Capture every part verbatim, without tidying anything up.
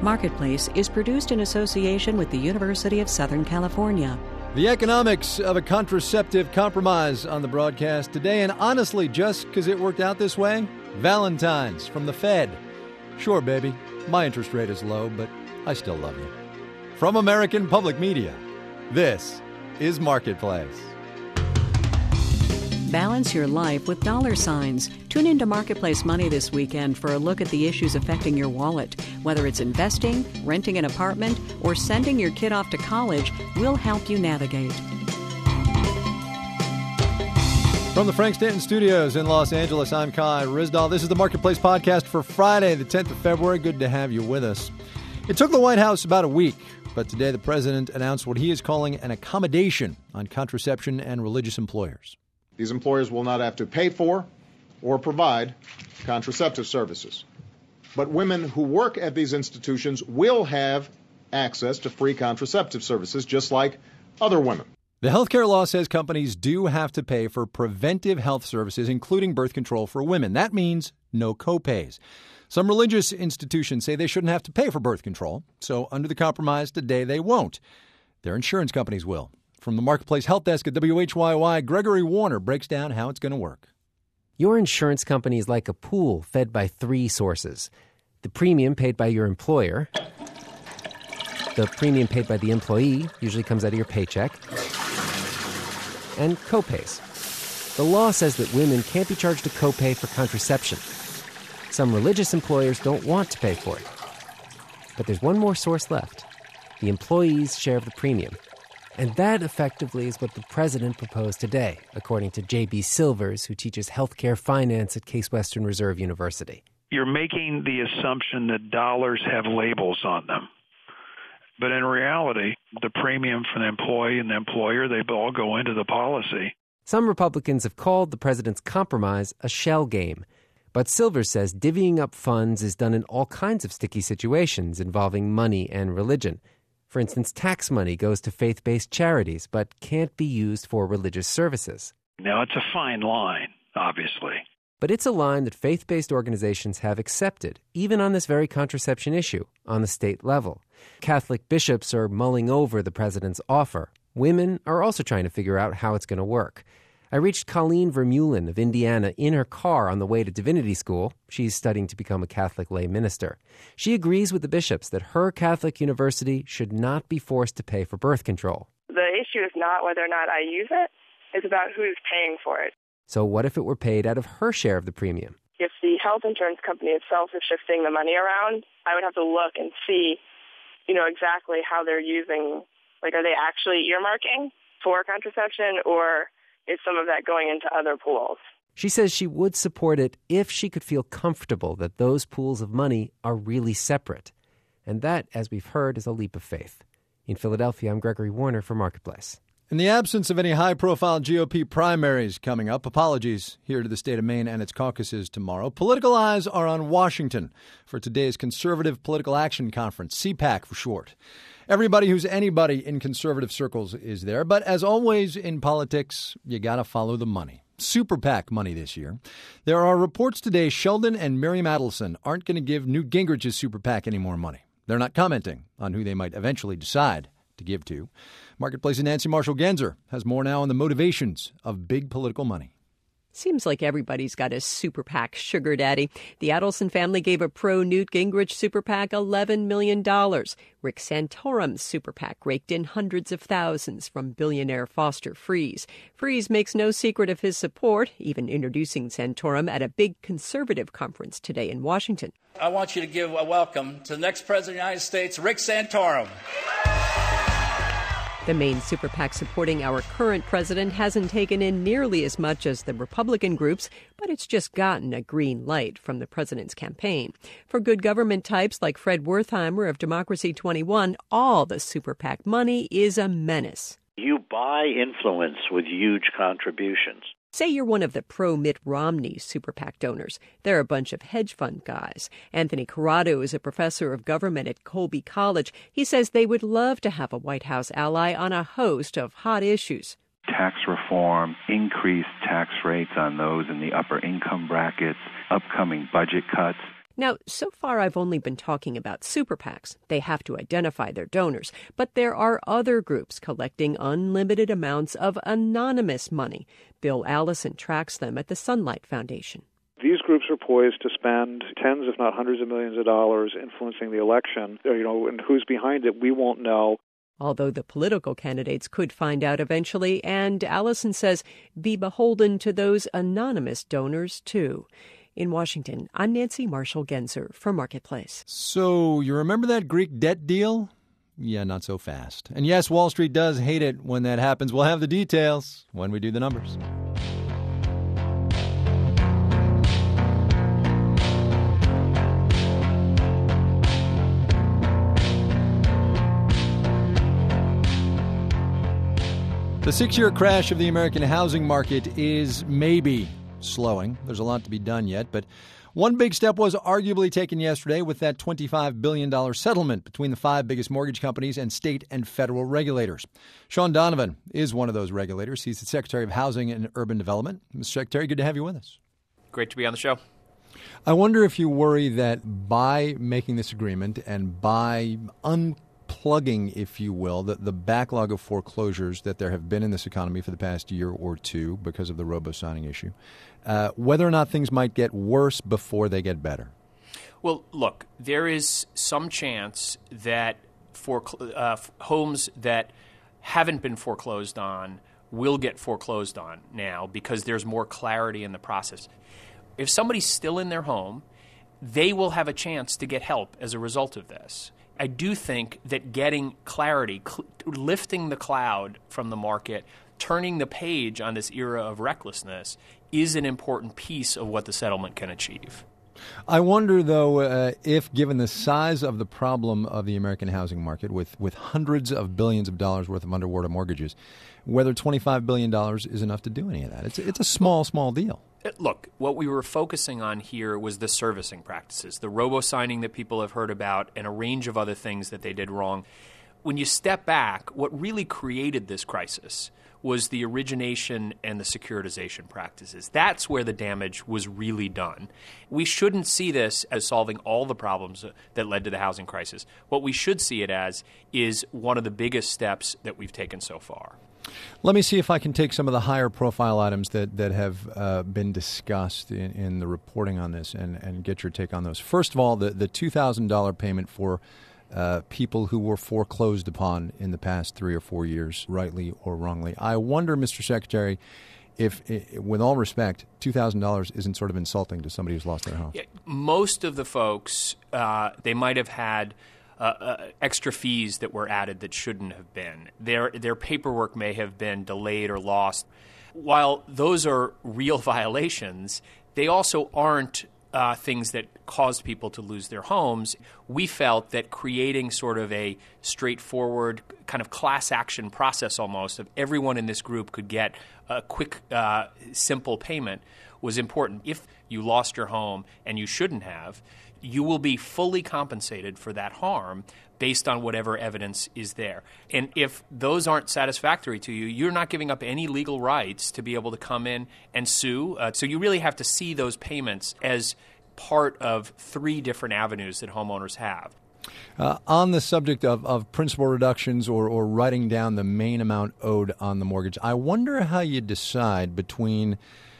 Marketplace is produced in association with the University of Southern California. The economics of a contraceptive compromise on the broadcast today, and honestly, just because it worked out this way, Valentine's from the Fed. Sure, baby, my interest rate is low, but I still love you. From American Public Media, this is Marketplace. Balance your life with dollar signs. Tune into Marketplace Money this weekend for a look at the issues affecting your wallet. Whether it's investing, renting an apartment, or sending your kid off to college, we'll help you navigate. From the Frank Stanton Studios in Los Angeles, I'm Kai Ryssdal. This is the Marketplace podcast for Friday, the tenth of February. Good to have you with us. It took the White House about a week, but today the president announced what he is calling an accommodation on contraception and religious employers. These employers will not have to pay for or provide contraceptive services. But women who work at these institutions will have access to free contraceptive services, just like other women. The healthcare law says companies do have to pay for preventive health services, including birth control for women. That means no copays. Some religious institutions say they shouldn't have to pay for birth control, so under the compromise today they won't. Their insurance companies will. From the Marketplace Health Desk at W H Y Y, Gregory Warner breaks down how it's going to work. Your insurance company is like a pool fed by three sources. The premium paid by your employer. The premium paid by the employee usually comes out of your paycheck. And copays. The law says that women can't be charged a copay for contraception. Some religious employers don't want to pay for it. But there's one more source left. The employee's share of the premium. And that effectively is what the president proposed today, according to J B Silvers, who teaches healthcare finance at Case Western Reserve University. You're making the assumption that dollars have labels on them. But in reality, the premium for the employee and the employer, they all go into the policy. Some Republicans have called the president's compromise a shell game. But Silvers says divvying up funds is done in all kinds of sticky situations involving money and religion. For instance, tax money goes to faith-based charities but can't be used for religious services. Now, it's a fine line, obviously. But it's a line that faith-based organizations have accepted, even on this very contraception issue, on the state level. Catholic bishops are mulling over the president's offer. Women are also trying to figure out how it's going to work. I reached Colleen Vermeulen of Indiana in her car on the way to divinity school. She's studying to become a Catholic lay minister. She agrees with the bishops that her Catholic university should not be forced to pay for birth control. The issue is not whether or not I use it. It's about who's paying for it. So what if it were paid out of her share of the premium? If the health insurance company itself is shifting the money around, I would have to look and see, you know, exactly how they're using, like, are they actually earmarking for contraception, or is some of that going into other pools? She says she would support it if she could feel comfortable that those pools of money are really separate. And that, as we've heard, is a leap of faith. In Philadelphia, I'm Gregory Warner for Marketplace. In the absence of any high-profile G O P primaries coming up, apologies here to the state of Maine and its caucuses tomorrow. Political eyes are on Washington for today's Conservative Political Action Conference, C PAC for short. Everybody who's anybody in conservative circles is there, but as always in politics, you got to follow the money. Super PAC money this year. There are reports today Sheldon and Miriam Adelson aren't going to give Newt Gingrich's Super PAC any more money. They're not commenting on who they might eventually decide to give to. Marketplace's Nancy Marshall-Genzer has more now on the motivations of big political money. Seems like everybody's got a super PAC sugar daddy. The Adelson family gave a pro-Newt Gingrich super PAC eleven million dollars. Rick Santorum's super PAC raked in hundreds of thousands from billionaire Foster Freeze. Freeze makes no secret of his support, even introducing Santorum at a big conservative conference today in Washington. I want you to give a welcome to the next president of the United States, Rick Santorum. The main super PAC supporting our current president hasn't taken in nearly as much as the Republican groups, but it's just gotten a green light from the president's campaign. For good government types like Fred Wertheimer of Democracy twenty-one, all the super PAC money is a menace. You buy influence with huge contributions. Say you're one of the pro-Mitt Romney super PAC donors. They're a bunch of hedge fund guys. Anthony Corrado is a professor of government at Colby College. He says they would love to have a White House ally on a host of hot issues. Tax reform, increased tax rates on those in the upper income brackets, upcoming budget cuts. Now, so far I've only been talking about super PACs. They have to identify their donors. But there are other groups collecting unlimited amounts of anonymous money. Bill Allison tracks them at the Sunlight Foundation. These groups are poised to spend tens, if not hundreds of millions of dollars influencing the election. You know, and who's behind it, we won't know. Although the political candidates could find out eventually, and Allison says be beholden to those anonymous donors, too. In Washington, I'm Nancy Marshall-Genzer for Marketplace. So you remember that Greek debt deal? Yeah, not so fast. And yes, Wall Street does hate it when that happens. We'll have the details when we do the numbers. The six-year crash of the American housing market is maybe slowing. There's a lot to be done yet, but one big step was arguably taken yesterday with that twenty-five billion dollars settlement between the five biggest mortgage companies and state and federal regulators. Sean Donovan is one of those regulators. He's the Secretary of Housing and Urban Development. Mister Secretary, good to have you with us. Great to be on the show. I wonder if you worry that by making this agreement and by un plugging, if you will, the, the backlog of foreclosures that there have been in this economy for the past year or two because of the robo-signing issue, uh, whether or not things might get worse before they get better? Well, look, there is some chance that for uh, homes that haven't been foreclosed on will get foreclosed on now because there's more clarity in the process. If somebody's still in their home, they will have a chance to get help as a result of this. I do think that getting clarity, cl- lifting the cloud from the market, turning the page on this era of recklessness is an important piece of what the settlement can achieve. I wonder, though, uh, if given the size of the problem of the American housing market with, with hundreds of billions of dollars worth of underwater mortgages, whether twenty-five billion dollars is enough to do any of that. It's, it's a small, small deal. Look, what we were focusing on here was the servicing practices, the robo-signing that people have heard about, and a range of other things that they did wrong. When you step back, what really created this crisis was the origination and the securitization practices. That's where the damage was really done. We shouldn't see this as solving all the problems that led to the housing crisis. What we should see it as is one of the biggest steps that we've taken so far. Let me see if I can take some of the higher profile items that, that have uh, been discussed in, in the reporting on this and, and get your take on those. First of all, the, the two thousand dollars payment for uh, people who were foreclosed upon in the past three or four years, rightly or wrongly. I wonder, Mister Secretary, if, with all respect, two thousand dollars isn't sort of insulting to somebody who's lost their home. Yeah, most of the folks, uh, they might have had Uh, uh, extra fees that were added that shouldn't have been. Their their paperwork may have been delayed or lost. While those are real violations, they also aren't uh, things that caused people to lose their homes. We felt that creating sort of a straightforward kind of class action process almost of everyone in this group could get a quick, uh, simple payment was important. If you lost your home and you shouldn't have, you will be fully compensated for that harm based on whatever evidence is there. And if those aren't satisfactory to you, you're not giving up any legal rights to be able to come in and sue. Uh, so you really have to see those payments as part of three different avenues that homeowners have. Uh, on the subject of, of principal reductions or, or writing down the main amount owed on the mortgage, I wonder how you decide between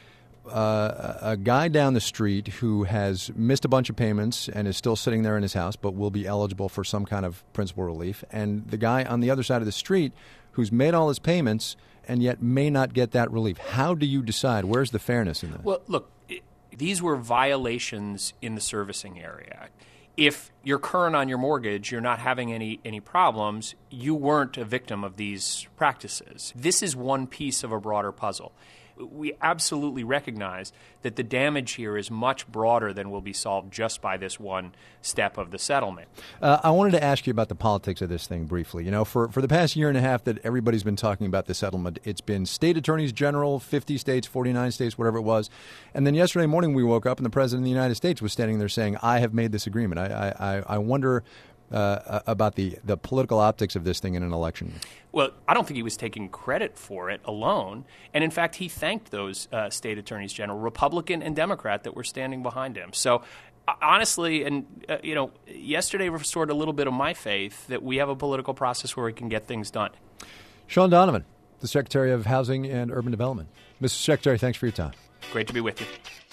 Uh, a guy down the street who has missed a bunch of payments and is still sitting there in his house but will be eligible for some kind of principal relief, and the guy on the other side of the street who's made all his payments and yet may not get that relief. How do you decide? Where's the fairness in this? Well, look, it, these were violations in the servicing area. If you're current on your mortgage, you're not having any, any problems, you weren't a victim of these practices. This is one piece of a broader puzzle. We absolutely recognize that the damage here is much broader than will be solved just by this one step of the settlement. Uh, I wanted to ask you about the politics of this thing briefly. You know, for, for the past year and a half that everybody's been talking about the settlement, it's been state attorneys general, fifty states, forty-nine states, whatever it was. And then yesterday morning we woke up and the President of the United States was standing there saying, I have made this agreement. I, I, I wonder uh, about the, the political optics of this thing in an election. Well, I don't think he was taking credit for it alone. And in fact, he thanked those uh, state attorneys general, Republican and Democrat, that were standing behind him. So honestly, and, uh, you know, yesterday restored a little bit of my faith that we have a political process where we can get things done. Sean Donovan, the Secretary of Housing and Urban Development. Mister Secretary, thanks for your time. Great to be with you.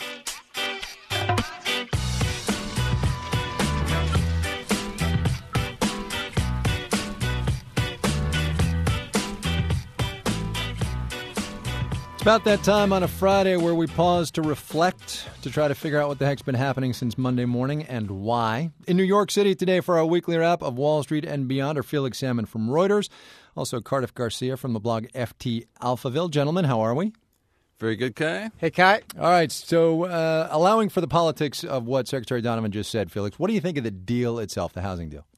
It's about that time on a Friday where we pause to reflect, to try to figure out what the heck's been happening since Monday morning and why. In New York City today for our weekly wrap of Wall Street and beyond are Felix Salmon from Reuters, also Cardiff Garcia from the blog F T Alphaville. Gentlemen, how are we? Very good, Kai. Hey, Kai. All right, so uh, allowing for the politics of what Secretary Donovan just said, Felix, what do you think of the deal itself, the housing deal?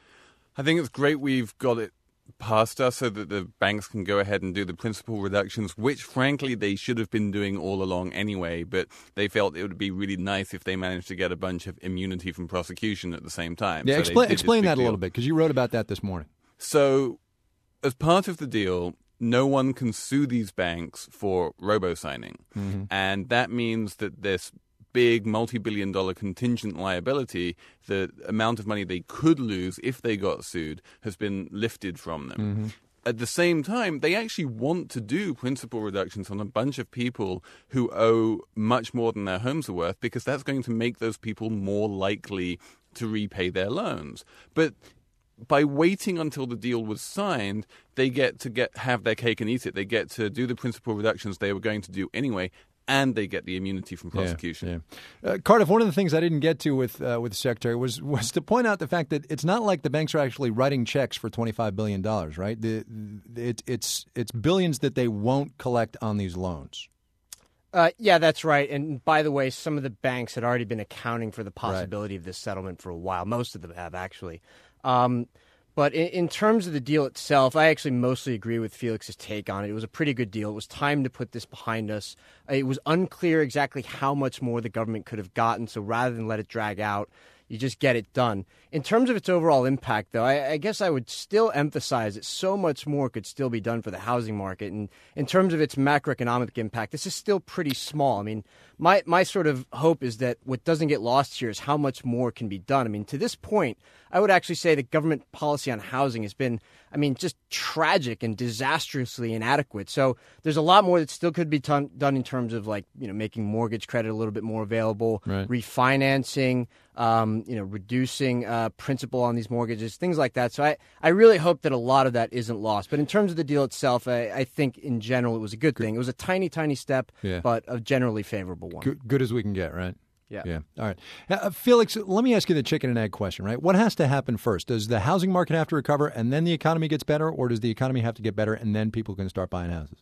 I think it's great we've got it past us so that the banks can go ahead and do the principal reductions, which, frankly, they should have been doing all along anyway, but they felt it would be really nice if they managed to get a bunch of immunity from prosecution at the same time. Yeah, so explain, explain that deal. a little bit, because you wrote about that this morning. So, as part of the deal, no one can sue these banks for robo-signing, mm-hmm. and that means that this big multi-billion dollar contingent liability, the amount of money they could lose if they got sued, has been lifted from them. Mm-hmm. At the same time, they actually want to do principal reductions on a bunch of people who owe much more than their homes are worth, because that's going to make those people more likely to repay their loans. But by waiting until the deal was signed, they get to get have their cake and eat it. They get to do the principal reductions they were going to do anyway, and they get the immunity from prosecution. Yeah, yeah. Uh, Cardiff, one of the things I didn't get to with uh, with the Secretary was was to point out the fact that it's not like the banks are actually writing checks for twenty-five billion dollars, right? The, it, it's it's billions that they won't collect on these loans. Uh, yeah, that's right. And by the way, some of the banks had already been accounting for the possibility right. of this settlement for a while. Most of them have, actually. Um But in, in terms of the deal itself, I actually mostly agree with Felix's take on it. It was a pretty good deal. It was time to put this behind us. It was unclear exactly how much more the government could have gotten, so rather than let it drag out, you just get it done. In terms of its overall impact, though, I, I guess I would still emphasize that so much more could still be done for the housing market. And in terms of its macroeconomic impact, this is still pretty small. I mean, my, my sort of hope is that what doesn't get lost here is how much more can be done. I mean, to this point, I would actually say that government policy on housing has been, I mean, just tragic and disastrously inadequate. So there's a lot more that still could be ton- done in terms of, like, you know, making mortgage credit a little bit more available, right. refinancing, um, you know, reducing uh, principal on these mortgages, things like that. So I, I really hope that a lot of that isn't lost. But in terms of the deal itself, I, I think in general it was a good thing. It was a tiny, tiny step, yeah. but a generally favorable one. Good, good as we can get, right? Yeah. Yeah. All right. Uh, Felix, let me ask you the chicken and egg question, right? What has to happen first? Does the housing market have to recover and then the economy gets better, or does the economy have to get better and then people can start buying houses?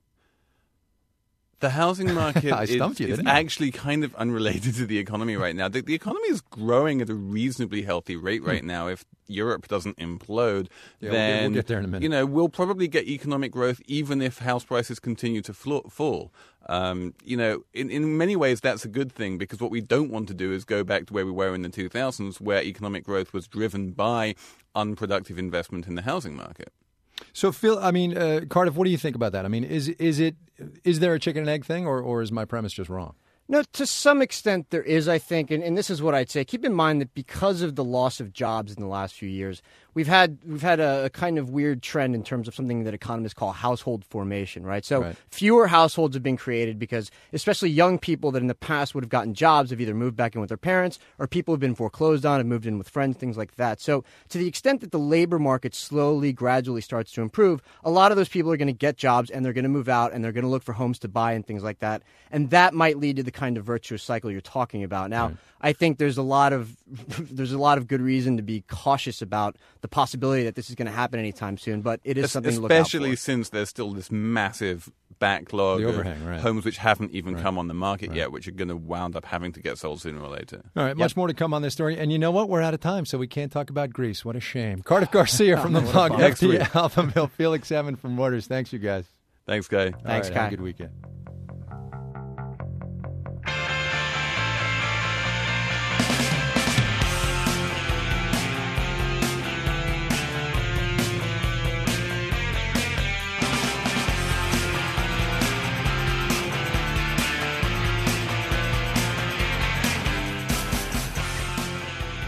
The housing market I stumped is, you, is didn't I? actually kind of unrelated to the economy right now. The, the economy is growing at a reasonably healthy rate right now. If Europe doesn't implode, yeah, then we'll get, we'll get there in a minute. You know, we'll probably get economic growth even if house prices continue to flo- fall. Um, you know, in, in many ways that's a good thing, because what we don't want to do is go back to where we were in the two thousands, where economic growth was driven by unproductive investment in the housing market. So, Phil, I mean, uh, Cardiff, what do you think about that? I mean, is is it is there a chicken and egg thing, or, or is my premise just wrong? No, to some extent there is, I think, and, and this is what I'd say. Keep in mind that because of the loss of jobs in the last few years, we've had we've had a, a kind of weird trend in terms of something that economists call household formation, right? So right. fewer households have been created because especially young people that in the past would have gotten jobs have either moved back in with their parents, or people have been foreclosed on and moved in with friends, things like that. So to the extent that the labor market slowly, gradually starts to improve, a lot of those people are going to get jobs and they're going to move out and they're going to look for homes to buy and things like that. And that might lead to the kind of virtuous cycle you're talking about. Now, right. I think there's a lot of there's a lot of good reason to be cautious about the possibility that this is going to happen anytime soon, but it is es- something to look out for. Especially since there's still this massive backlog the overhang, of right. homes which haven't even right. come on the market right. yet, which are going to wound up having to get sold sooner or later. All right, yep. Much more to come on this story. And you know what? We're out of time, so we can't talk about Greece. What a shame. Cardiff Garcia from the blog F T Alphaville, Felix Salmon from Reuters. Thanks, you guys. Thanks, Guy. Thanks, right, Guy. Have a good weekend.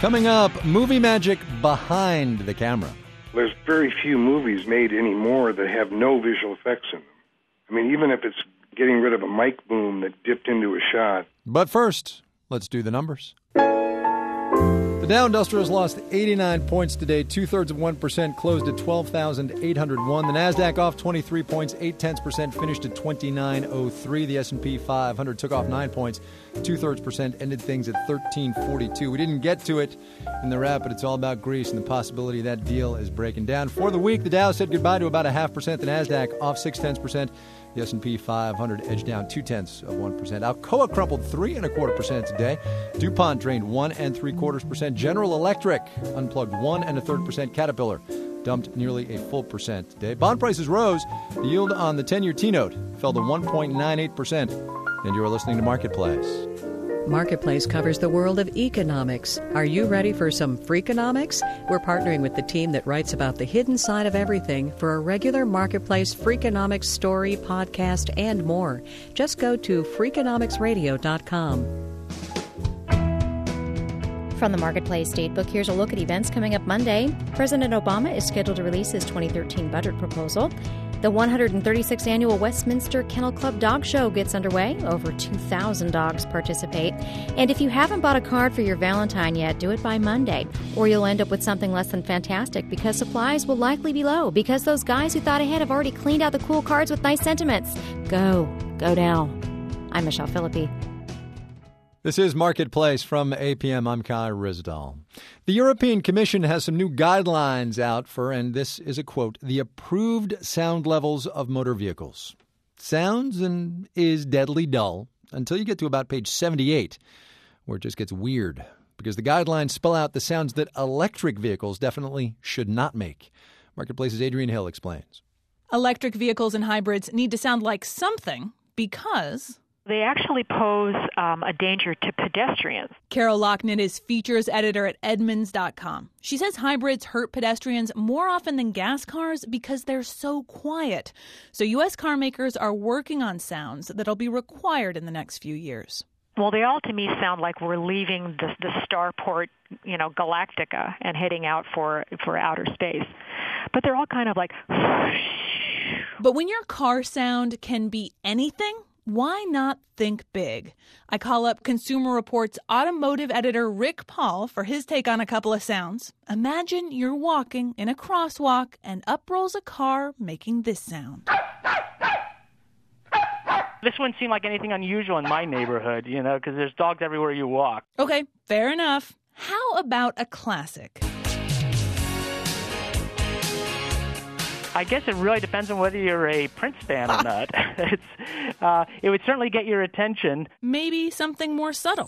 Coming up, movie magic behind the camera. There's very few movies made anymore that have no visual effects in them. I mean, even if it's getting rid of a mic boom that dipped into a shot. But first, let's do the numbers. The Dow Industrials lost eighty-nine points today, two-thirds of one percent, closed at twelve thousand eight hundred one. The Nasdaq off twenty-three points, eight-tenths percent, finished at twenty-nine oh three. The S and P five hundred took off nine points, two-thirds percent, ended things at thirteen forty-two. We didn't get to it in the wrap, but it's all about Greece and the possibility that deal is breaking down. For the week, the Dow said goodbye to about a half percent. The Nasdaq off six-tenths percent. The S and P five hundred edged down two-tenths of one percent. Alcoa crumpled three and a quarter percent today. DuPont drained one and three-quarters percent. General Electric unplugged one and a third percent. Caterpillar dumped nearly a full percent today. Bond prices rose. The yield on the ten-year T-note fell to one point nine eight percent. And you are listening to Marketplace. Marketplace covers the world of economics. Are you ready for some Freakonomics? We're partnering with the team that writes about the hidden side of everything for a regular Marketplace Freakonomics story, podcast, and more. Just go to freakonomics radio dot com. From the Marketplace Datebook, here's a look at events coming up Monday. President Obama is scheduled to release his twenty thirteen budget proposal. The one hundred thirty-sixth Annual Westminster Kennel Club Dog Show gets underway. Over two thousand dogs participate. And if you haven't bought a card for your Valentine yet, do it by Monday, or you'll end up with something less than fantastic because supplies will likely be low because those guys who thought ahead have already cleaned out the cool cards with nice sentiments. Go. Go now. I'm Michelle Philippi. This is Marketplace from A P M. I'm Kai Rizdal. The European Commission has some new guidelines out for, and this is a quote, the approved sound levels of motor vehicles. Sounds and is deadly dull until you get to about page seventy-eight, where it just gets weird, because the guidelines spell out the sounds that electric vehicles definitely should not make. Marketplace's Adrienne Hill explains. Electric vehicles and hybrids need to sound like something because they actually pose um, a danger to pedestrians. Carol Locknett is features editor at Edmunds dot com. She says hybrids hurt pedestrians more often than gas cars because they're so quiet. So U S car makers are working on sounds that'll be required in the next few years. Well, they all to me sound like we're leaving the, the starport, you know, Galactica and heading out for for outer space. But they're all kind of like But when your car sound can be anything, why not think big? I call up Consumer Reports automotive editor Rick Paul for his take on a couple of sounds. Imagine you're walking in a crosswalk and up rolls a car making this sound. This wouldn't seem like anything unusual in my neighborhood, you know, because there's dogs everywhere you walk. Okay, fair enough. How about a classic? I guess it really depends on whether you're a Prince fan or not. it's, uh, it would certainly get your attention. Maybe something more subtle.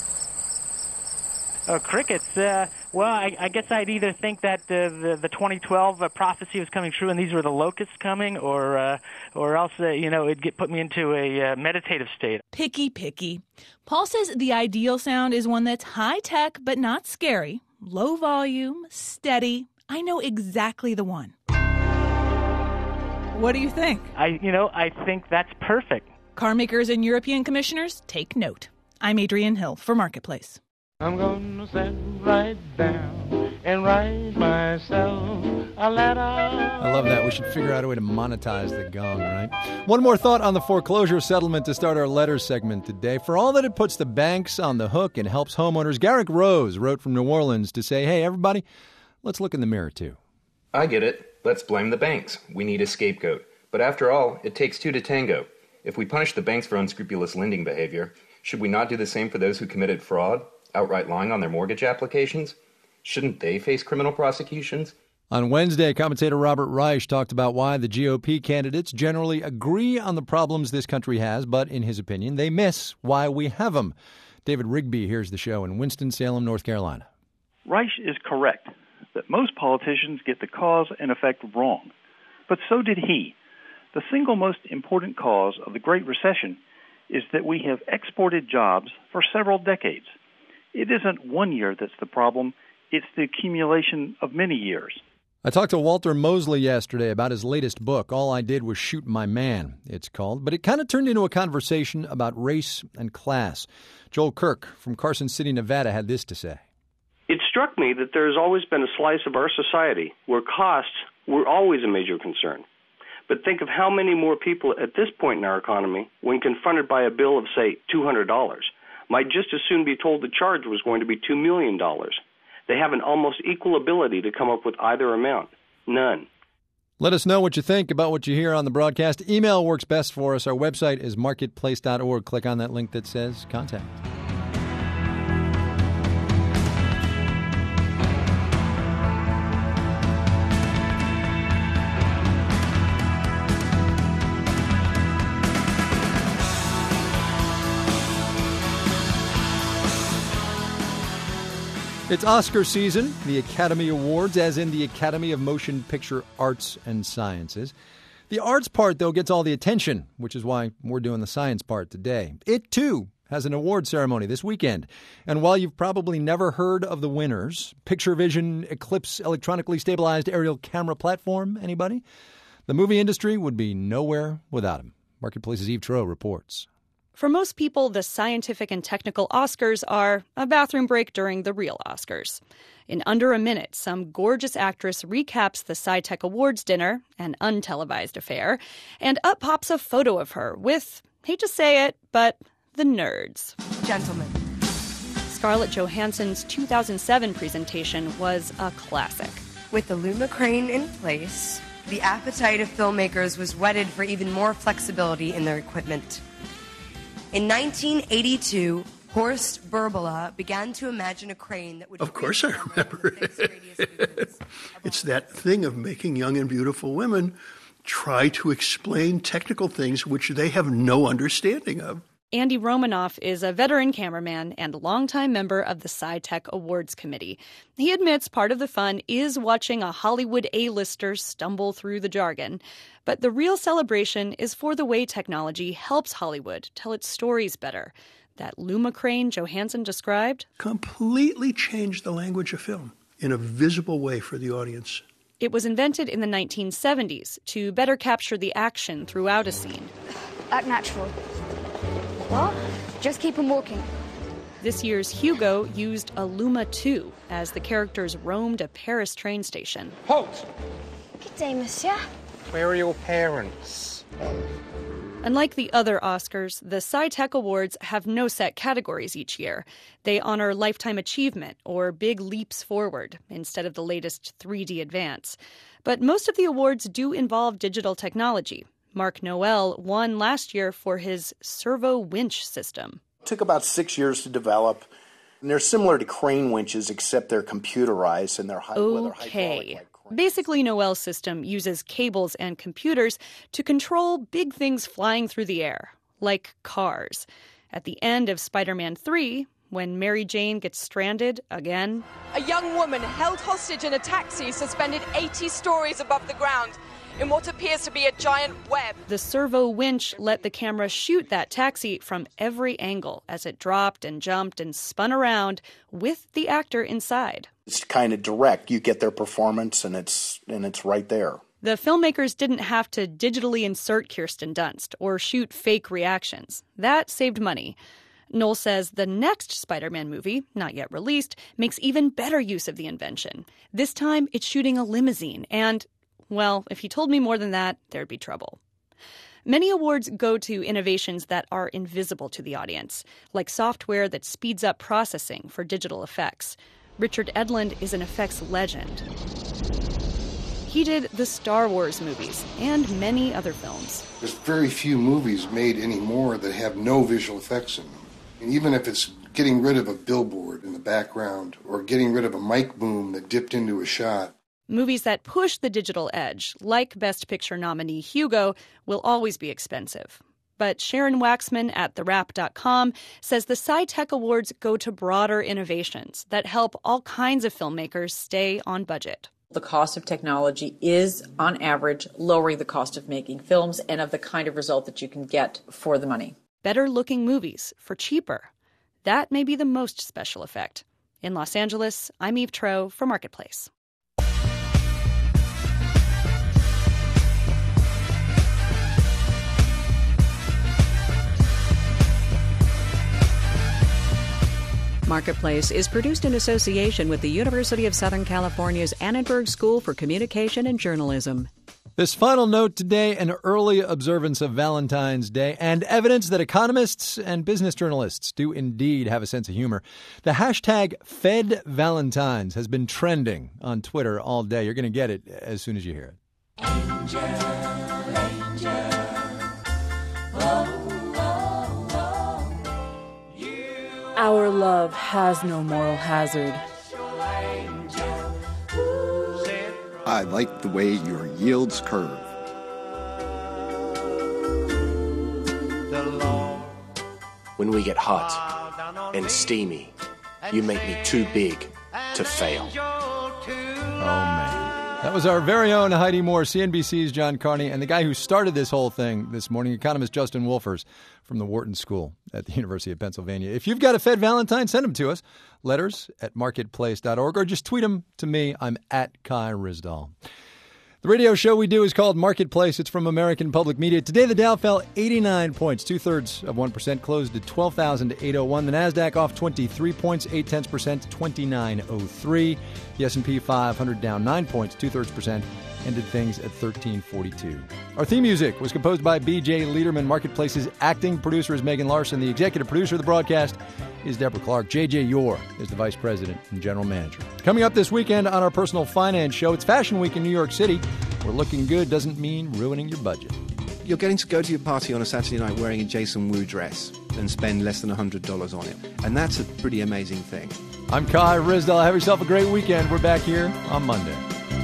Oh, crickets. Uh, well, I, I guess I'd either think that uh, the, the twenty twelve uh, prophecy was coming true and these were the locusts coming, or uh, or else, uh, you know, it'd get, put me into a uh, meditative state. Picky, picky. Paul says the ideal sound is one that's high-tech but not scary, low volume, steady. I know exactly the one. What do you think? I, you know, I think that's perfect. Car makers and European commissioners, take note. I'm Adrienne Hill for Marketplace. I'm gonna sit right down and write myself a letter. I love that. We should figure out a way to monetize the gong, right? One more thought on the foreclosure settlement to start our letter segment today. For all that it puts the banks on the hook and helps homeowners, Garrick Rose wrote from New Orleans to say, hey, everybody, let's look in the mirror, too. I get it. Let's blame the banks. We need a scapegoat. But after all, it takes two to tango. If we punish the banks for unscrupulous lending behavior, should we not do the same for those who committed fraud, outright lying on their mortgage applications? Shouldn't they face criminal prosecutions? On Wednesday, commentator Robert Reich talked about why the G O P candidates generally agree on the problems this country has, but in his opinion, they miss why we have them. David Rigby hears the show in Winston-Salem, North Carolina. Reich is correct that most politicians get the cause and effect wrong, but so did he. The single most important cause of the Great Recession is that we have exported jobs for several decades. It isn't one year that's the problem, it's the accumulation of many years. I talked to Walter Mosley yesterday about his latest book, All I Did Was Shoot My Man, it's called, but it kind of turned into a conversation about race and class. Joel Kirk from Carson City, Nevada had this to say. It's struck me that there has always been a slice of our society where costs were always a major concern. But think of how many more people at this point in our economy, when confronted by a bill of, say, two hundred dollars, might just as soon be told the charge was going to be two million dollars. They have an almost equal ability to come up with either amount. None. Let us know what you think about what you hear on the broadcast. Email works best for us. Our website is marketplace dot org. Click on that link that says contact. It's Oscar season, the Academy Awards, as in the Academy of Motion Picture Arts and Sciences. The arts part, though, gets all the attention, which is why we're doing the science part today. It, too, has an award ceremony this weekend. And while you've probably never heard of the winners, PictureVision Eclipse Electronically Stabilized Aerial Camera Platform, anybody? The movie industry would be nowhere without him. Marketplace's Eve Troeh reports. For most people, the scientific and technical Oscars are a bathroom break during the real Oscars. In under a minute, some gorgeous actress recaps the SciTech Awards dinner, an untelevised affair, and up pops a photo of her with, hate to say it, but the nerds. Gentlemen. Scarlett Johansson's two thousand seven presentation was a classic. With the Luma crane in place, the appetite of filmmakers was whetted for even more flexibility in their equipment. In nineteen eighty-two, Horst Burbala began to imagine a crane that would... Of course I remember it. It's that thing of making young and beautiful women try to explain technical things which they have no understanding of. Andy Romanoff is a veteran cameraman and longtime member of the SciTech Awards Committee. He admits part of the fun is watching a Hollywood A-lister stumble through the jargon. But the real celebration is for the way technology helps Hollywood tell its stories better. That Luma crane Johansson described completely changed the language of film in a visible way for the audience. It was invented in the nineteen seventies to better capture the action throughout a scene. Act natural. What? Just keep on walking. This year's Hugo used a Luma two as the characters roamed a Paris train station. Halt! Good day, monsieur. Where are your parents? Unlike the other Oscars, the SciTech Awards have no set categories each year. They honor lifetime achievement or big leaps forward instead of the latest three D advance. But most of the awards do involve digital technology. Mark Noel won last year for his servo winch system. It took about six years to develop. And they're similar to crane winches, except they're computerized and they're high. Okay. Like Basically, Noel's system uses cables and computers to control big things flying through the air, like cars. At the end of Spider-Man three, when Mary Jane gets stranded again, a young woman held hostage in a taxi suspended eighty stories above the ground in what appears to be a giant web. The servo winch let the camera shoot that taxi from every angle as it dropped and jumped and spun around with the actor inside. It's kind of direct. You get their performance and it's and it's right there. The filmmakers didn't have to digitally insert Kirsten Dunst or shoot fake reactions. That saved money. Noel says the next Spider-Man movie, not yet released, makes even better use of the invention. This time it's shooting a limousine and, well, if he told me more than that, there'd be trouble. Many awards go to innovations that are invisible to the audience, like software that speeds up processing for digital effects. Richard Edlund is an effects legend. He did the Star Wars movies and many other films. There's very few movies made anymore that have no visual effects in them. And even if it's getting rid of a billboard in the background or getting rid of a mic boom that dipped into a shot, movies that push the digital edge, like Best Picture nominee Hugo, will always be expensive. But Sharon Waxman at the wrap dot com says the SciTech Awards go to broader innovations that help all kinds of filmmakers stay on budget. The cost of technology is, on average, lowering the cost of making films and of the kind of result that you can get for the money. Better-looking movies for cheaper. That may be the most special effect. In Los Angeles, I'm Eve Troeh for Marketplace. Marketplace is produced in association with the University of Southern California's Annenberg School for Communication and Journalism. This final note today, an early observance of Valentine's Day and evidence that economists and business journalists do indeed have a sense of humor. The hashtag FedValentines has been trending on Twitter all day. You're going to get it as soon as you hear it. Angel, angel, oh, oh, oh. You Our love has no moral hazard. I like the way your yields curve. When we get hot and steamy, you make me too big to fail. Oh, man. That was our very own Heidi Moore, C N B C's John Carney, and the guy who started this whole thing this morning, economist Justin Wolfers from the Wharton School at the University of Pennsylvania. If you've got a Fed Valentine, send them to us. Letters at marketplace dot org, or just tweet them to me. I'm at Kai Ryssdal. The radio show we do is called Marketplace. It's from American Public Media. Today, the Dow fell eighty-nine points, two-thirds of one percent, closed at twelve thousand eight hundred one. The NASDAQ off twenty-three points, eight-tenths percent, twenty-nine oh three. The S and P five hundred down nine points, two-thirds percent, ended things at thirteen forty-two. Our theme music was composed by B J Liederman. Marketplace's acting producer is Megan Larson. The executive producer of the broadcast is Deborah Clark. J J Yore is the vice president and general manager. Coming up this weekend on our Personal Finance Show, it's Fashion Week in New York City. Where looking good doesn't mean ruining your budget. You're getting to go to your party on a Saturday night wearing a Jason Wu dress and spend less than one hundred dollars on it. And that's a pretty amazing thing. I'm Kai Ryssdal. Have yourself a great weekend. We're back here on Monday.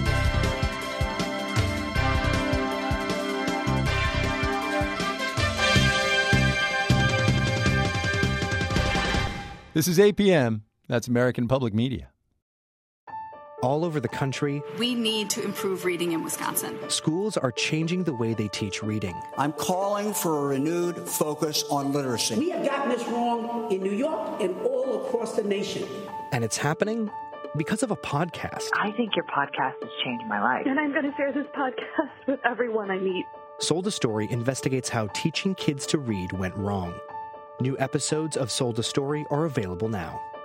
This is A P M. That's American Public Media. All over the country, we need to improve reading in Wisconsin. Schools are changing the way they teach reading. I'm calling for a renewed focus on literacy. We have gotten this wrong in New York and all across the nation. And it's happening because of a podcast. I think your podcast has changed my life. And I'm going to share this podcast with everyone I meet. Sold a Story investigates how teaching kids to read went wrong. New episodes of Sold a Story are available now.